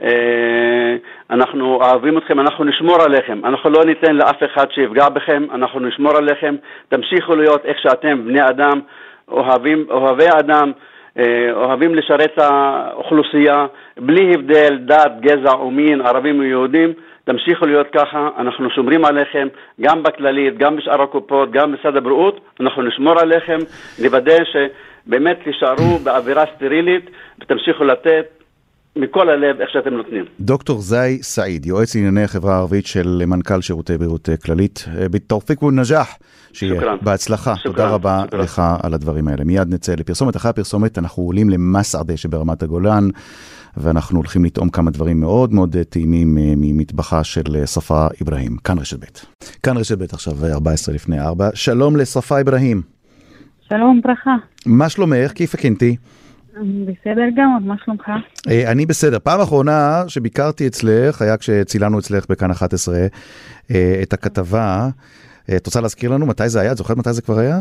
[SPEAKER 10] אנחנו אוהבים אתכם, אנחנו נשמור עליכם, אנחנו לא ניתן לאף אחד שיפגע בכם, אנחנו נשמור עליכם, תמשיכו להיות איך שאתם בני אדם, אוהבים, אוהבי אדם, אוהבים לשרת האוכלוסייה, בלי הבדל דת, גזע ומין, ערבים ויהודים, תמשיכו להיות ככה, אנחנו שומרים עליכם, גם בכללית, גם בשאר הקופות, גם בסד הבריאות, אנחנו נשמור עליכם, נוודא שבאמת תישארו באווירה סטרילית, ותמשיכו לתת מכל הלב איך שאתם נותנים.
[SPEAKER 4] דוקטור זאי סעיד, יועץ לענייני החברה הערבית של מנכ"ל שירותי בריאות כללית, בתאופיק ונג'אח, שיהיה בהצלחה. תודה רבה לך על הדברים האלה. מיד נצא לפרסומת. אחרי הפרסומת אנחנו עולים למסעדה שברמת הגולן, ואנחנו הולכים לטעום כמה דברים מאוד מאוד טעימים ממטבחה של ספה איברהים. כאן רשת בית. כאן רשת בית עכשיו ארבע עשרה לפני ארבע. שלום לספה איברהים.
[SPEAKER 11] שלום, ברכה.
[SPEAKER 4] מה שלומך? כיף הכנתי?
[SPEAKER 11] בסדר גמור, מה שלומך?
[SPEAKER 4] אני בסדר. פעם אחרונה שביקרתי אצלך, היה כשצילנו אצלך בכאן אחת עשרה את הכתבה. את רוצה להזכיר לנו מתי זה היה? את זוכרת מתי זה כבר היה?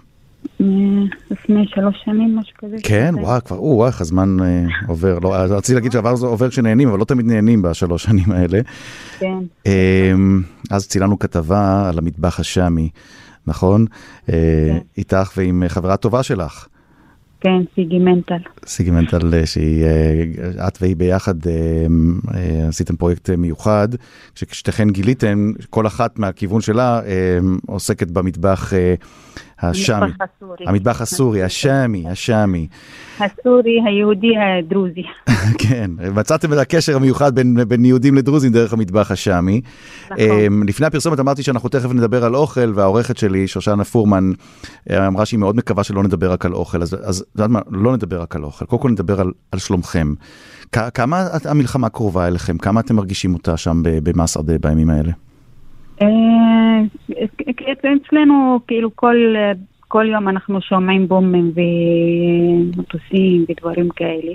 [SPEAKER 11] לפני שלוש שנים, משהו כזה.
[SPEAKER 4] כן, וואו, כבר, וואו, איך הזמן עובר. לא, רציתי להגיד שעבר זה עובר כשנהנים, אבל לא תמיד נהנים בשלוש שנים האלה.
[SPEAKER 11] כן.
[SPEAKER 4] אז צילנו כתבה על המטבח השמי, נכון? איתך ועם חברה טובה שלך.
[SPEAKER 11] כן, סיגימנטל.
[SPEAKER 4] סיגימנטל, שהיא, את והיא ביחד עשיתם פרויקט מיוחד, כששתיכן גיליתם, כל אחת מהכיוון שלה עוסקת במטבח השמי.
[SPEAKER 11] המטבח הסורי.
[SPEAKER 4] המטבח הסורי, השמי, השמי.
[SPEAKER 11] הסורי, היהודי, הדרוזי.
[SPEAKER 4] כן, מצאתם את הקשר המיוחד בין, בין יהודים לדרוזים דרך המטבח השמי. נכון. לפני הפרסומת אמרתי שאנחנו תכף נדבר על אוכל, והעורכת שלי, שושנה פורמן, אמרה שהיא מאוד מקווה שלא נדבר רק על אוכל, אז, אז מה, לא נדבר רק על אוכל, קודם כל נדבר על, על שלומכם. כ- כמה המלחמה קרובה אליכם? כמה אתם מרגישים אותה שם במסעדה בימים האלה?
[SPEAKER 11] אצלנו, כאילו כל... כל יום אנחנו שומעים בומים ומטוסים ודברים כאלה.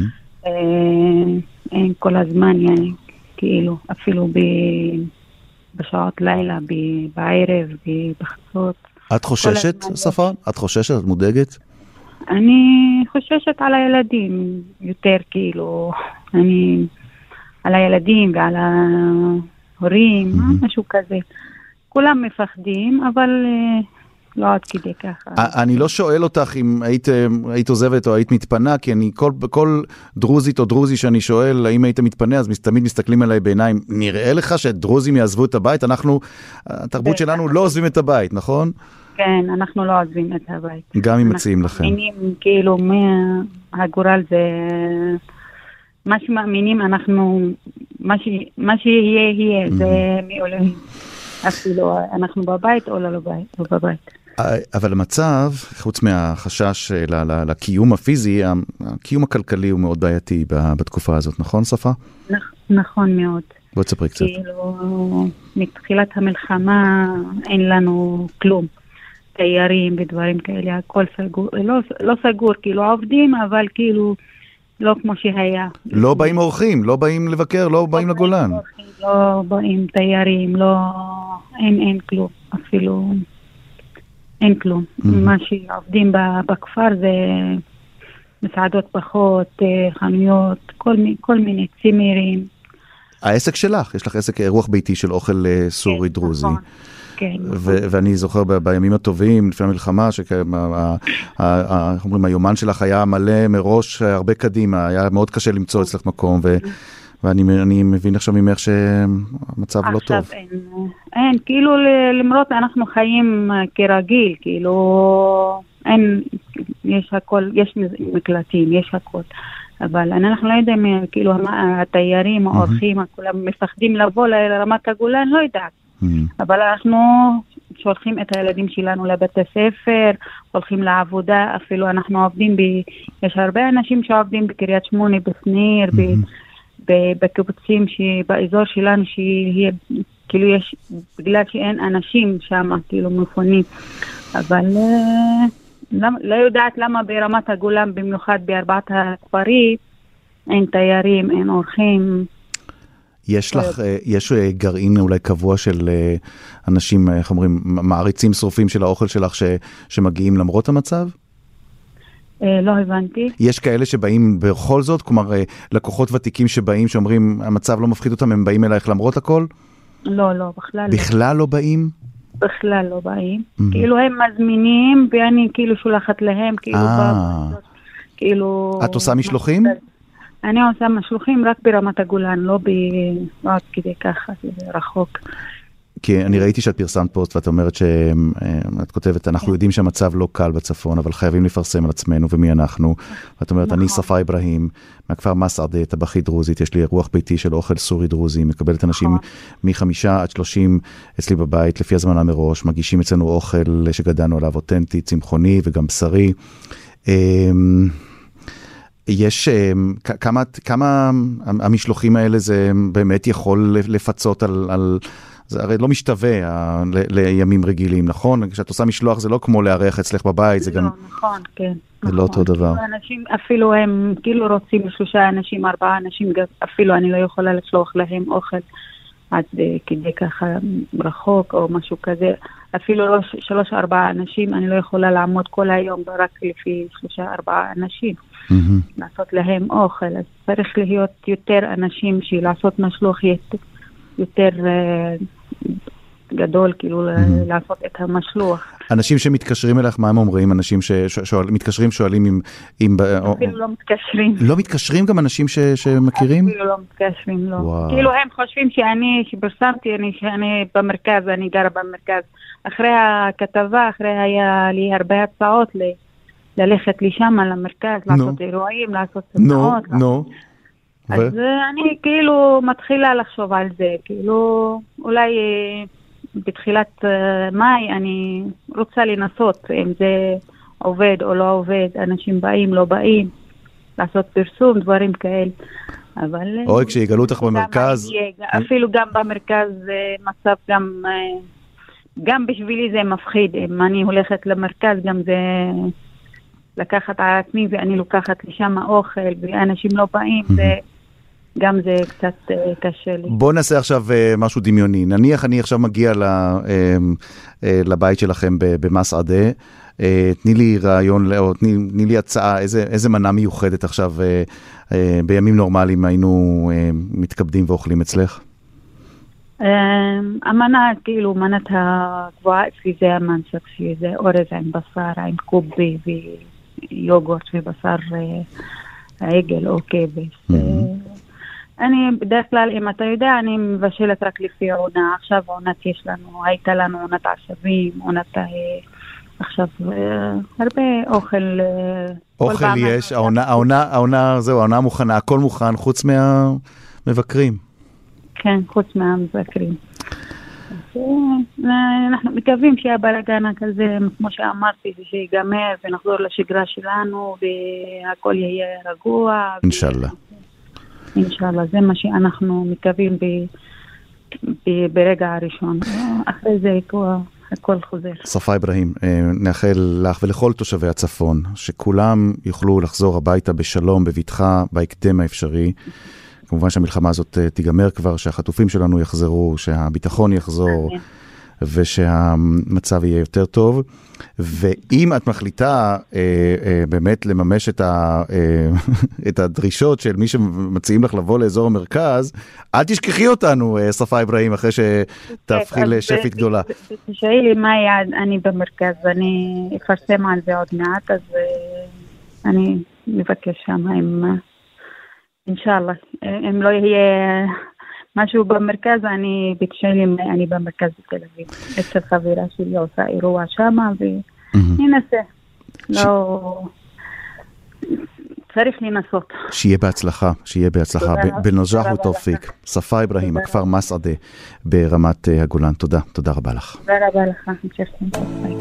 [SPEAKER 11] אין כל הזמן, כאילו, אפילו בשעות לילה, בערב, בחצות.
[SPEAKER 4] את חוששת, שפה? את חוששת? את מודאגת?
[SPEAKER 11] אני חוששת על הילדים יותר, כאילו, אני על הילדים ועל ההורים, משהו כזה. כולם מפחדים, אבל... לא עד כדי ככה.
[SPEAKER 4] אני לא שואל אותך אם היית, היית עוזבת או היית מתפנה, כי אני, כל, כל דרוזית או דרוזי שאני שואל, האם היית מתפנה, אז תמיד מסתכלים עליי בעיניים, נראה לך שדרוזים יעזבו את הבית? אנחנו, התרבות שלנו לא עוזבים את הבית, נכון?
[SPEAKER 11] כן, אנחנו לא עוזבים את הבית.
[SPEAKER 4] גם אם מציעים לכם.
[SPEAKER 11] אנחנו מאמינים, כאילו, מהגורל זה, מה שמאמינים, אנחנו, מה שיהיה, יהיה, זה מאלוהים. אפילו אנחנו בבית או לא בבית, לא בבית.
[SPEAKER 4] אבל המצב, חוץ מהחשש לקיום הפיזי, הקיום הכלכלי הוא מאוד בעייתי בתקופה הזאת, נכון, שפה?
[SPEAKER 11] נכון מאוד.
[SPEAKER 4] בוא תספרי קצת.
[SPEAKER 11] כאילו, מתחילת המלחמה אין לנו כלום. תיירים ודברים כאלה, הכל סגור, לא, לא סגור, כאילו עובדים, אבל כאילו לא כמו שהיה.
[SPEAKER 4] לא באים אורחים, לא באים לבקר, לא באים לגולן.
[SPEAKER 11] לא באים תיירים, לא, אין, אין כלום, אפילו אין כלום. מה שעובדים בכפר זה מסעדות פחות, חנויות, כל, כל מיני צימרים.
[SPEAKER 4] העסק שלך, יש לך עסק רוח ביתי של אוכל סורי דרוזי. נכון. כן. ואני זוכר בימים הטובים, לפני המלחמה, שהיומן שלך היה מלא מראש הרבה קדימה, היה מאוד קשה למצוא אצלך מקום, ואני מבין עכשיו ממך שהמצב לא טוב.
[SPEAKER 11] עכשיו אין, אין, כאילו למרות אנחנו חיים כרגיל, כאילו אין, יש הכל, יש מקלטים, יש הכל. אבל אנחנו לא יודעים, כאילו התיירים, האורחים, כולם מפחדים לבוא לרמת הגולן, לא יודעת. אבל אנחנו שולחים את הילדים שלנו לבית הספר, הולכים לעבודה, אפילו אנחנו עובדים, ב... יש הרבה אנשים שעובדים בקריית שמונה, בסניר, ב... בקיבוצים שבאזור שלנו, שיהיה, כאילו יש, בגלל שאין אנשים שם, כאילו מפונים, אבל לא, לא יודעת למה ברמת הגולן, במיוחד בארבעת הכפרים, אין תיירים, אין אורחים.
[SPEAKER 4] יש לך, יש גרעין אולי קבוע של אנשים, איך אומרים, מעריצים שרופים של האוכל שלך ש, שמגיעים למרות המצב?
[SPEAKER 11] לא הבנתי.
[SPEAKER 4] יש כאלה שבאים בכל זאת, כלומר, לקוחות ותיקים שבאים, שאומרים, המצב לא מפחיד אותם, הם באים אלייך למרות הכל?
[SPEAKER 11] לא, לא, בכלל לא.
[SPEAKER 4] בכלל לא באים?
[SPEAKER 11] בכלל לא באים. כאילו הם מזמינים, ואני כאילו שולחת להם, כאילו, כאילו...
[SPEAKER 4] את עושה משלוחים?
[SPEAKER 11] אני עושה משלוחים רק ברמת הגולן, לא בעד כדי ככה, זה רחוק.
[SPEAKER 4] כי אני ראיתי שאת פרסמת פוסט, ואת אומרת שאת כותבת, אנחנו יודעים שהמצב לא קל בצפון, אבל חייבים לפרסם על עצמנו ומי אנחנו. ואת אומרת, אני שפה אברהים, מהכפר מסעדה, טבחית דרוזית, יש לי רוח ביתי של אוכל סורי דרוזי, מקבלת אנשים מחמישה עד שלושים אצלי בבית, לפי הזמנה מראש, מגישים אצלנו אוכל שגדלנו עליו אותנטי, צמחוני וגם בשרי. יש כמה, כמה המשלוחים האלה זה באמת יכול לפצות על, על זה הרי לא משתווה ה, ל, לימים רגילים, נכון? כשאת עושה משלוח זה לא כמו לארח אצלך בבית, זה
[SPEAKER 11] לא,
[SPEAKER 4] גם...
[SPEAKER 11] נכון, כן.
[SPEAKER 4] זה
[SPEAKER 11] נכון.
[SPEAKER 4] לא אותו דבר.
[SPEAKER 11] אנשים, אפילו הם כאילו רוצים שלושה אנשים, ארבעה אנשים, אפילו אני לא יכולה לשלוח להם אוכל עד כדי ככה רחוק או משהו כזה. אפילו לא שלוש, ארבעה אנשים, אני לא יכולה לעמוד כל היום רק לפי שלושה, ארבעה אנשים. Mm-hmm. לעשות להם אוכל. אז צריך להיות יותר אנשים שלעשות משלוח יותר, יותר uh, גדול, כאילו mm-hmm. לעשות את המשלוח.
[SPEAKER 4] אנשים שמתקשרים אליך, מה הם אומרים? אנשים שמתקשרים שואלים אם... אם
[SPEAKER 11] אפילו או... לא מתקשרים.
[SPEAKER 4] לא מתקשרים גם אנשים ש... שמכירים?
[SPEAKER 11] אפילו לא מתקשרים, לא. וואו. כאילו הם חושבים שאני, שפרסמתי, אני, שאני במרכז, אני גרה במרכז. אחרי הכתבה, אחרי היה לי הרבה הצעות ל... ללכת לשם למרכז, לעשות אירועים, לעשות סדנאות.
[SPEAKER 4] נו, נו.
[SPEAKER 11] אז אני כאילו מתחילה לחשוב על זה, כאילו אולי בתחילת מאי אני רוצה לנסות אם זה עובד או לא עובד, אנשים באים, לא באים, לעשות פרסום, דברים כאלה. אבל...
[SPEAKER 4] אוי, כשיגלו אותך במרכז...
[SPEAKER 11] אפילו גם במרכז מצב גם... גם בשבילי זה מפחיד, אם אני הולכת למרכז גם זה... לקחת על עצמי ואני לוקחת לשם אוכל ואנשים לא באים, וגם זה קצת קשה לי.
[SPEAKER 4] בוא נעשה עכשיו משהו דמיוני. נניח אני עכשיו מגיע לבית שלכם במסעדה, תני לי רעיון, או תני לי הצעה, איזה מנה מיוחדת עכשיו בימים נורמליים היינו מתכבדים ואוכלים אצלך?
[SPEAKER 11] המנה, כאילו, מנת הקבועה אצלי זה המנסק, זה אורז עם בשר, עם קובי ויוגורט ובשר עגל או כבש. אני בדרך כלל, אם אתה יודע, אני מבשלת רק לפי עונה. עכשיו עונת יש לנו, הייתה לנו עונת עשבים, עונת עכשיו הרבה אוכל.
[SPEAKER 4] אוכל יש, העונה, זהו, העונה מוכנה, הכל מוכן, חוץ מהמבקרים.
[SPEAKER 11] כן, חוץ מהמבקרים. אנחנו מקווים שהבלגן כזה, כמו שאמרתי, שיגמר ונחזור לשגרה שלנו והכל יהיה רגוע.
[SPEAKER 4] אינשאללה.
[SPEAKER 11] אינשאללה, זה מה שאנחנו מקווים ברגע הראשון. אחרי זה הכל חוזר.
[SPEAKER 4] ספאי אברהים, נאחל לך ולכל תושבי הצפון, שכולם יוכלו לחזור הביתה בשלום, בבטחה, בהקדם האפשרי. כמובן שהמלחמה הזאת תיגמר כבר, שהחטופים שלנו יחזרו, שהביטחון יחזור, ושהמצב יהיה יותר טוב. ואם את מחליטה אה, אה, באמת לממש את, ה, אה, את הדרישות של מי שמציעים לך לבוא לאזור המרכז, אל תשכחי אותנו, אה, ספאי אברהים, אחרי שתהפכי לשפית גדולה.
[SPEAKER 11] תשאלי לי מה יעד אני במרכז, ואני אפרסם על זה עוד מעט, אז אה, אני מבקש שם עם... אינשאללה, אם לא יהיה משהו במרכז, אני בקשלי, אני במרכז בתל אביב. אצל חברה שלי עושה אירוע שמה, וננסה. לא... צריך לנסות.
[SPEAKER 4] שיהיה בהצלחה, שיהיה בהצלחה. בנג'אח ותאופיק. ספאי אברהים, הכפר מסעדה ברמת הגולן. תודה, תודה רבה לך.
[SPEAKER 11] תודה רבה לך. ביי.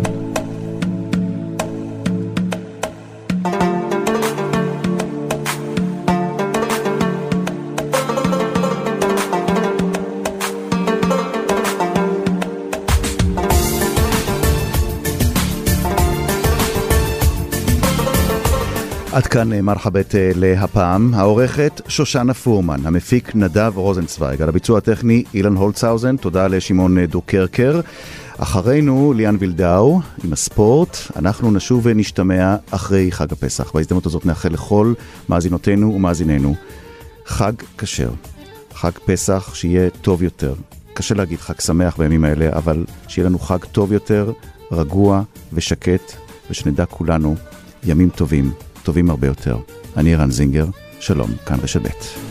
[SPEAKER 4] עד כאן מרחבת להפעם, העורכת שושנה פורמן, המפיק נדב רוזנצוויג, על הביצוע הטכני אילן הולצהאוזן, תודה לשמעון דוקרקר. אחרינו ליאן וילדאו עם הספורט, אנחנו נשוב ונשתמע אחרי חג הפסח. בהזדמנות הזאת נאחל לכל מאזינותינו ומאזיננו חג כשר, חג פסח שיהיה טוב יותר. קשה להגיד חג שמח בימים האלה, אבל שיהיה לנו חג טוב יותר, רגוע ושקט, ושנדע כולנו ימים טובים. טובים הרבה יותר. אני רן זינגר, שלום, כאן רשת ב'.